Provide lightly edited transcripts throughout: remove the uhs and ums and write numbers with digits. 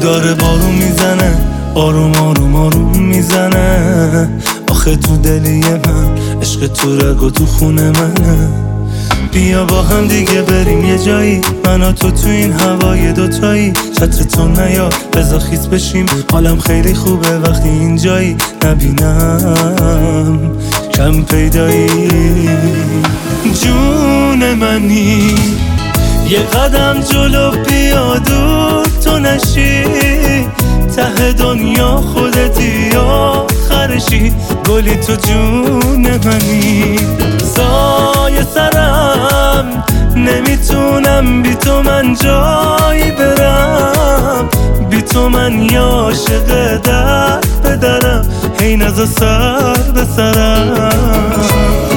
داره بارون میزنه، آروم آروم آروم میزنه. آخه تو دلی من عشق تو رگ و تو خونه منه. بیا با هم دیگه بریم یه جایی، من و تو این هوای دوتایی. چتر تو نیا بذار خیس بشیم، حالم خیلی خوبه وقتی اینجایی. نبینم کم پیدایی. جون منی یه قدم جلو بیا، دور تو نشی. ته دنیا خودتی آخرشی، گلی تو جون منی. سایه سرم نمیتونم بی تو من جایی برم. بی تو من یا عاشق در به درم، هی نزا سر به سرم.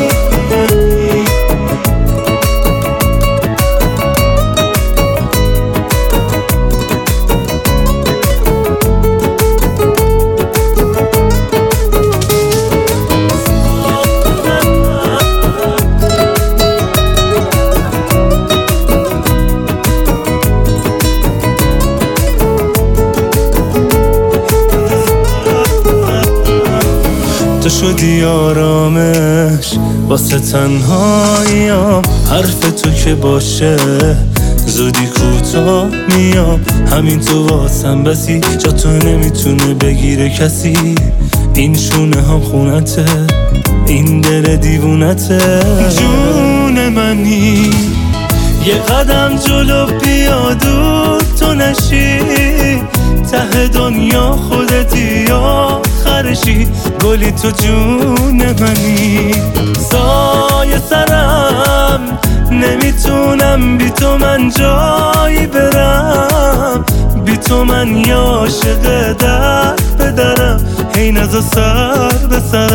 تو شدی آرامش واسه تنهاییام. حرف تو که باشه زودی کوتاه میام. همین تو واسم بسی، جا تو نمیتونه بگیره کسی. این شونه هم خونته، این دل دیوونته. جون منی یه قدم جلو بیا، دور تو نشی. ته دنیا خودتی آخرشی، گلی تو جون منی. سایه سرم نمیتونم بی تو من جایی برم. بی تو من یا عاشق در به درم، هی نزا سر به سر.